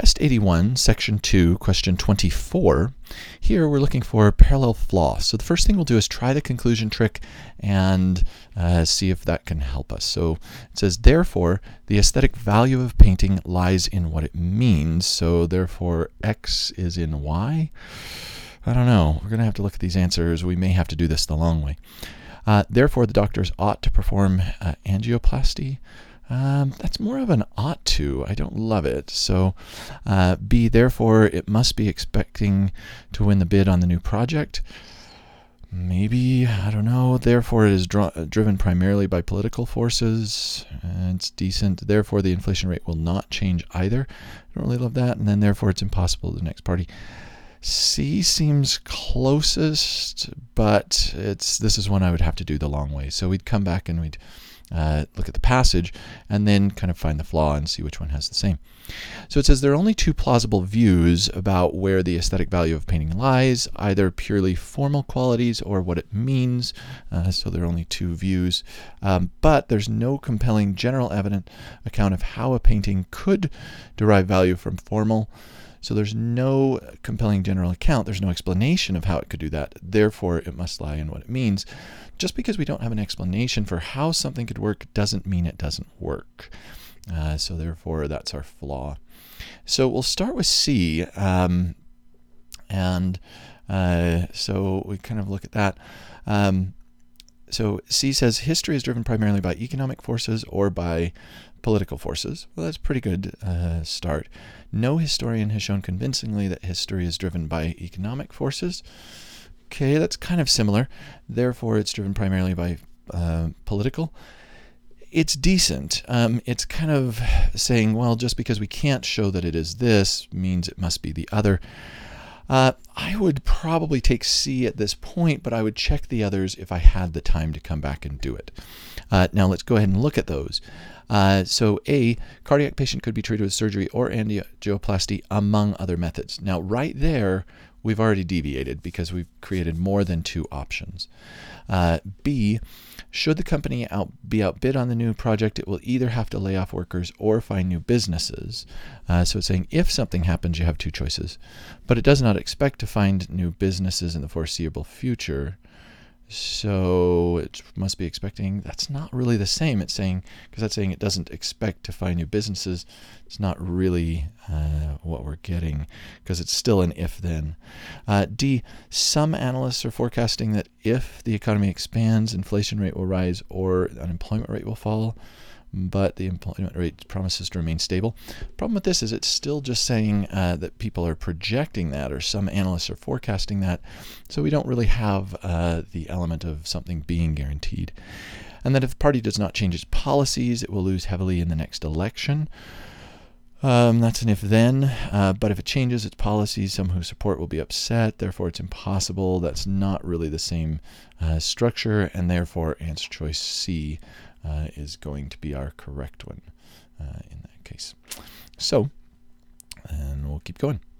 Test 81, Section 2, Question 24. Here we're looking for parallel flaw. So the first thing we'll do is try the conclusion trick and see if that can help us. So it says, therefore, the aesthetic value of painting lies in what it means. So therefore, X is in Y. I don't know. We're going to have to look at these answers. We may have to do this the long way. Therefore, the doctors ought to perform angioplasty. That's more of an ought to. I don't love it. So B, therefore, it must be expecting to win the bid on the new project. Maybe, I don't know. Therefore, it is driven primarily by political forces. It's decent. Therefore, the inflation rate will not change either. I don't really love that. And then, therefore, it's impossible to the next party. C seems closest, but this is one I would have to do the long way. So we'd come back and we'd look at the passage and then kind of find the flaw and see which one has the same. So it says there are only two plausible views about where the aesthetic value of painting lies, either purely formal qualities or what it means. So there are only two views, but there's no compelling general evident account of how a painting could derive value from formal. So there's no compelling general account. There's no explanation of how it could do that. Therefore, it must lie in what it means. Just because we don't have an explanation for how something could work doesn't mean it doesn't work. So therefore, that's our flaw. So we'll start with C. So we kind of look at that. So C says history is driven primarily by economic forces or by political forces. Well, that's a pretty good start. No historian has shown convincingly that history is driven by economic forces. Okay, that's kind of similar. Therefore, it's driven primarily by political. It's decent. It's kind of saying, well, just because we can't show that it is this means it must be the other. I would probably take C at this point, but I would check the others if I had the time to come back and do it. Now let's go ahead and look at those. So A, cardiac patient could be treated with surgery or angioplasty among other methods. Now right there, we've already deviated because we've created more than two options. B, should the company be outbid on the new project, it will either have to lay off workers or find new businesses. So it's saying if something happens, you have two choices. But it does not expect to find new businesses in the foreseeable future. So it must be expecting, that's not really the same. It's saying, because that's saying it doesn't expect to find new businesses. It's not really what we're getting because it's still an if then. D, some analysts are forecasting that if the economy expands, inflation rate will rise or unemployment rate will fall, but the employment rate promises to remain stable. Problem with this is it's still just saying that people are projecting that, or some analysts are forecasting that, so we don't really have the element of something being guaranteed. And that if the party does not change its policies, it will lose heavily in the next election. That's an if then, but if it changes its policies, some who support will be upset, therefore it's impossible. That's not really the same structure, and therefore answer choice C is going to be our correct one in that case. So, and we'll keep going.